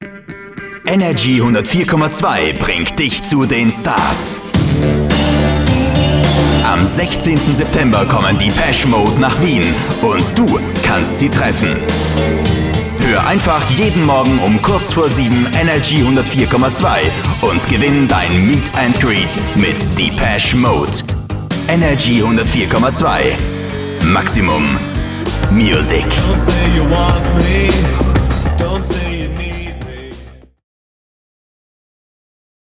Energy 104,2 bringt dich zu den Stars. Am 16. September kommen Depeche Mode nach Wien und du kannst sie treffen. Hör einfach jeden Morgen um kurz vor 7 Energy 104,2 und gewinn dein Meet and Greet mit Depeche Mode. Energy 104,2. Maximum Music. Don't say you want me.